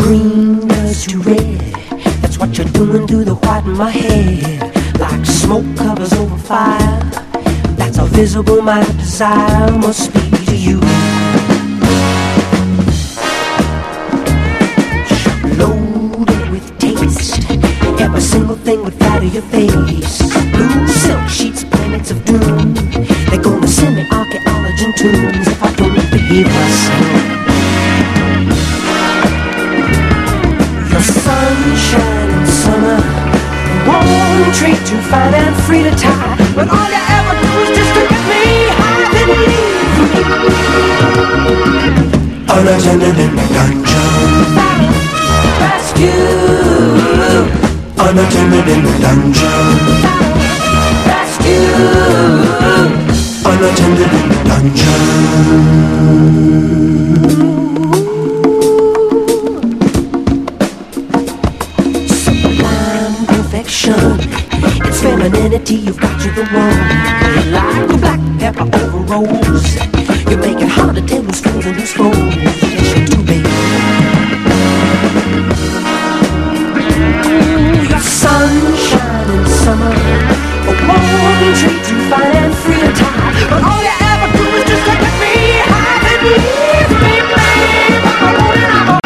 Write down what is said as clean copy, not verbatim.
green does to red. That's what you're doing through the white in my head. Like smoke covers over fire, that's how visible my desire must be to you. Loaded with taste, every single thing would flatter your face. Blue silk sheets, planets of doom. They're gonna send me archaeology and tombs if I don't behave myself. Your sunshine in summer, warm treat too fine and free to tie. But all you ever do is just to get me high, then leave me unattended in the dungeon. Rescue, unattended in the dungeon. Rescue, unattended in the dungeon. It's femininity, you've got you the one. Like a black pepper over rose, you make it hard to tell who's strings and who's foes. Yes, you do, baby. Your sunshine in summer, a warm treat to find